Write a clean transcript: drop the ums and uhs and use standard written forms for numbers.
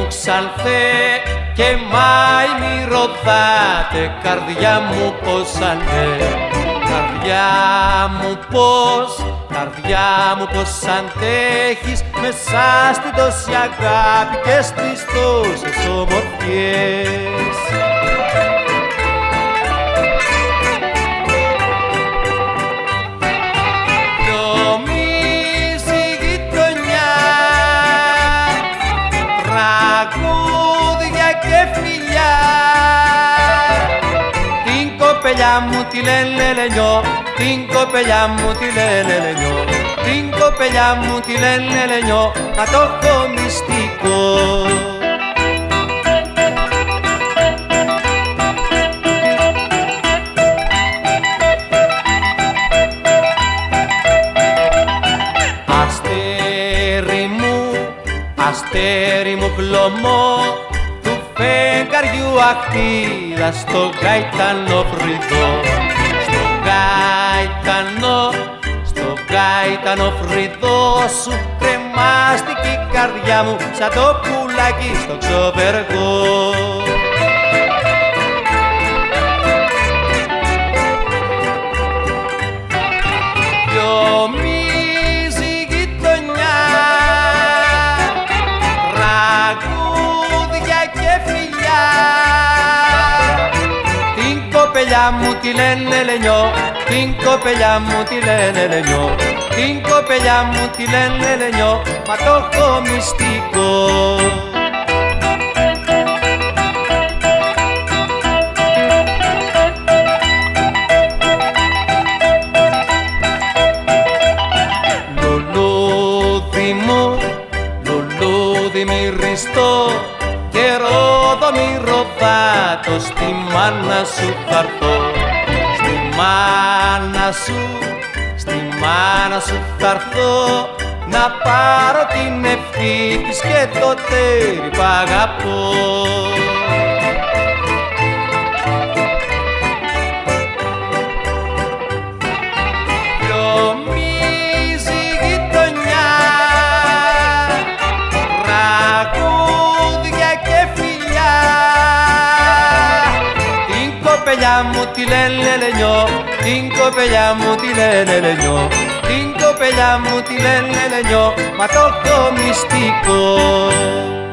μου ξανθέ και μάι μη ρωτάτε, καρδιά μου πως ανέ. Καρδιά μου πως αντέχεις μέσα στην τόση αγάπη και στις τόσες ομορφιές. Λιωμίζει η γειτονιά, τραγούδια και φιλιά. Την κοπελιά μου τη λένε Λενιό, την κοπελιά μου τη λένε Λενιό, την κοπελιά μου τη λένε Λενιό, να το έχω μυστικό. Αστέρι μου κλωμό του φεγγαριού αχτίδα στο γαϊτανό φρυδό. Στο γαϊτανό φρυδό σου κρεμάστηκε η καρδιά μου σαν το πουλάκι στο ξοπεργό. Λιωμίζει η γειτονιά, τραγούδια και φιλιά. Την κοπελιά μου τη λένε Λενιό, την κοπελιά μου τη λένε Λενιό, την κοπελιά μου τη λένε Λενιό, μα το έχω μυστικό. Λουλούδι μυριστό και ρόδο μυρωδάτο, στη μάνα σου θα έρθω. Στη μάνα σου θα έρθω να πάρω την ευχή της και το τέρι που αγαπώ. Λιωμίζει η γειτονιά, τραγούδια και φιλιά. Την κοπελιά μου τη λένε Λενιό, την κοπελιά μου τη λένε Λενιό, την κοπελιά μου τη λένε Λενιό, μα το έχω μυστικό.